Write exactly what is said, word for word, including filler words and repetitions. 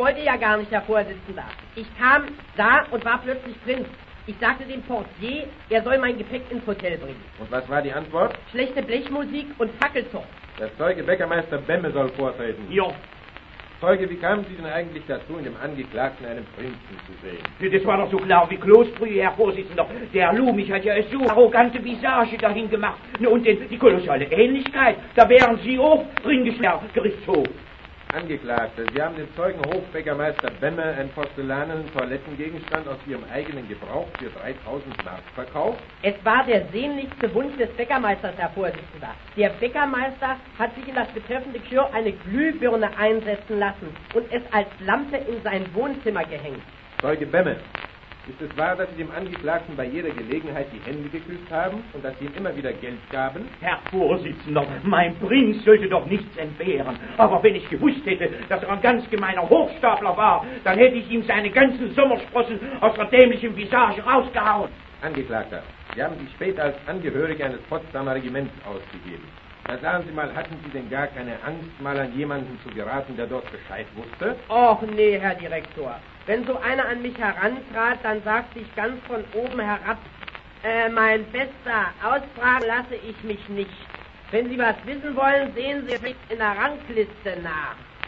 wollte ja gar nicht, Herr Vorsitzender. Ich kam da und war plötzlich drin. Ich sagte dem Portier, er soll mein Gepäck ins Hotel bringen. Und was war die Antwort? Schlechte Blechmusik und Fackelzug. Der Zeuge Bäckermeister Bemme soll vortreten. Ja. Zeuge, wie kamen Sie denn eigentlich dazu, in dem Angeklagten einen Prinzen zu sehen? Das war doch so klar wie Kloßbrühe, Herr Vorsitzender. Der Lou, mich hat ja so arrogante Visage dahin gemacht. Und den, die kolossale Ähnlichkeit, da wären Sie auch drin gesperrt, Gerichtshof. Angeklagte, Sie haben dem Zeugen Hofbäckermeister Bemme einen porzellanen Toilettengegenstand aus Ihrem eigenen Gebrauch für dreitausend Mark verkauft? Es war der sehnlichste Wunsch des Bäckermeisters, Herr Vorsitzender. Der Bäckermeister hat sich in das betreffende Geschirr eine Glühbirne einsetzen lassen und es als Lampe in sein Wohnzimmer gehängt. Zeuge Bemme, ist es wahr, dass Sie dem Angeklagten bei jeder Gelegenheit die Hände geküsst haben und dass Sie ihm immer wieder Geld gaben? Herr Vorsitzender, mein Prinz sollte doch nichts entbehren. Aber wenn ich gewusst hätte, dass er ein ganz gemeiner Hochstapler war, dann hätte ich ihm seine ganzen Sommersprossen aus der dämlichen Visage rausgehauen. Angeklagter, Sie haben sich später als Angehörige eines Potsdamer Regiments ausgegeben. Da sagen Sie mal, hatten Sie denn gar keine Angst, mal an jemanden zu geraten, der dort Bescheid wusste? Och nee, Herr Direktor. Wenn so einer an mich herantrat, dann sagte ich ganz von oben herab, äh, mein Bester, ausfragen lasse ich mich nicht. Wenn Sie was wissen wollen, sehen Sie in der Rangliste nach.